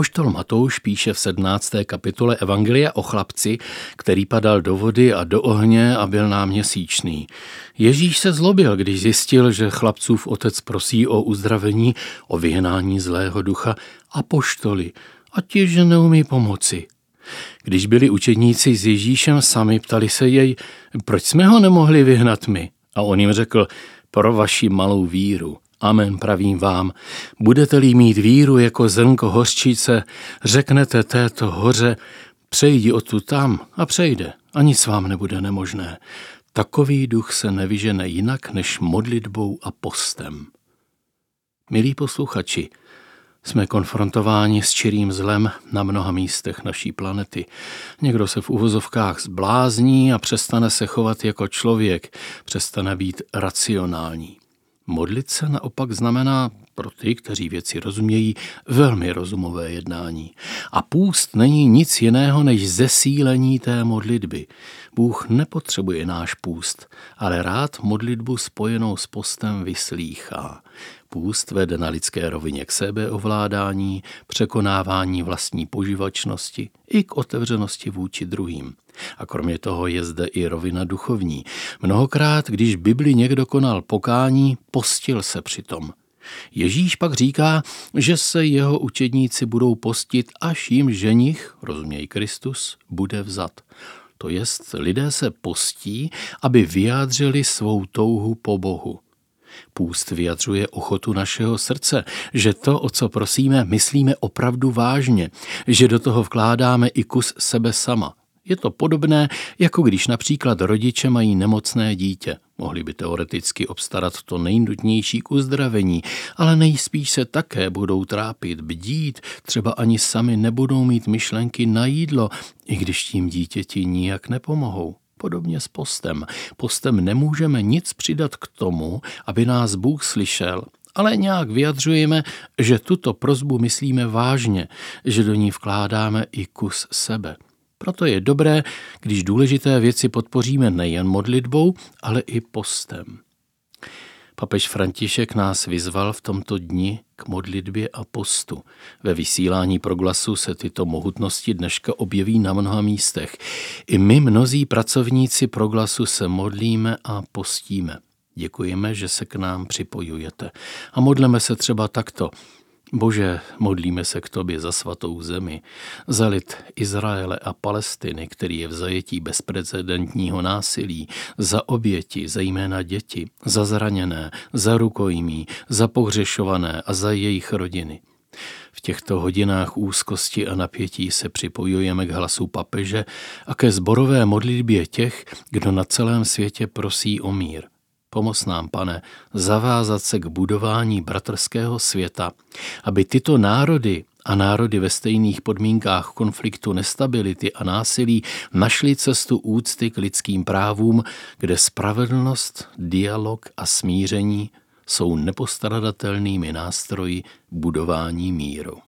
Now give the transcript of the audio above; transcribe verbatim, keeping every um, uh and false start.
Apoštol Matouš píše v sedmnácté kapitole Evangelia o chlapci, který padal do vody a do ohně a byl náměsíčný. Ježíš se zlobil, když zjistil, že chlapcův otec prosí o uzdravení, o vyhnání zlého ducha, apoštoli, a ti, že neumí pomoci. Když byli učedníci s Ježíšem sami, ptali se jej, proč jsme ho nemohli vyhnat my? A on jim řekl, pro vaši malou víru. Amen, pravím vám, budete-li mít víru jako zrnko hořčice, řeknete této hoře, přejdi odtud tam a přejde a nic vám nebude nemožné. Takový duch se nevyžene jinak než modlitbou a postem. Milí posluchači, jsme konfrontováni s čirým zlem na mnoha místech naší planety. Někdo se v uvozovkách zblázní a přestane se chovat jako člověk, přestane být racionální. Modlit se naopak znamená pro ty, kteří věci rozumějí, velmi rozumové jednání. A půst není nic jiného než zesílení té modlitby. Bůh nepotřebuje náš půst, ale rád modlitbu spojenou s postem vyslýchá. Půst vede na lidské rovině k sebeovládání, překonávání vlastní poživačnosti i k otevřenosti vůči druhým. A kromě toho je zde i rovina duchovní. Mnohokrát, když v Bibli někdo konal pokání, postil se přitom. Ježíš pak říká, že se jeho učedníci budou postit, až jim ženich, rozuměj Kristus, bude vzat. To jest, lidé se postí, aby vyjádřili svou touhu po Bohu. Půst vyjadřuje ochotu našeho srdce, že to, o co prosíme, myslíme opravdu vážně, že do toho vkládáme i kus sebe sama. Je to podobné, jako když například rodiče mají nemocné dítě. Mohli by teoreticky obstarat to nejnutnější k uzdravení, ale nejspíš se také budou trápit, bdít, třeba ani sami nebudou mít myšlenky na jídlo, i když tím dítěti nijak nepomohou. Podobně s postem. Postem nemůžeme nic přidat k tomu, aby nás Bůh slyšel, ale nějak vyjadřujeme, že tuto prosbu myslíme vážně, že do ní vkládáme i kus sebe. Proto je dobré, když důležité věci podpoříme nejen modlitbou, ale i postem. Papež František nás vyzval v tomto dni k modlitbě a postu. Ve vysílání Proglasu se tyto mohutnosti dneška objeví na mnoha místech. I my, mnozí pracovníci Proglasu, se modlíme a postíme. Děkujeme, že se k nám připojujete. A modleme se třeba takto. Bože, modlíme se k tobě za svatou zemi, za lid Izraele a Palestiny, který je v zajetí bezprecedentního násilí, za oběti, zejména děti, za zraněné, za rukojmí, za pohřešované a za jejich rodiny. V těchto hodinách úzkosti a napětí se připojujeme k hlasu papeže a ke sborové modlitbě těch, kdo na celém světě prosí o mír. Pomoz nám, Pane, zavázat se k budování bratrského světa, aby tyto národy a národy ve stejných podmínkách konfliktu, nestability a násilí našli cestu úcty k lidským právům, kde spravedlnost, dialog a smíření jsou nepostradatelnými nástroji budování míru.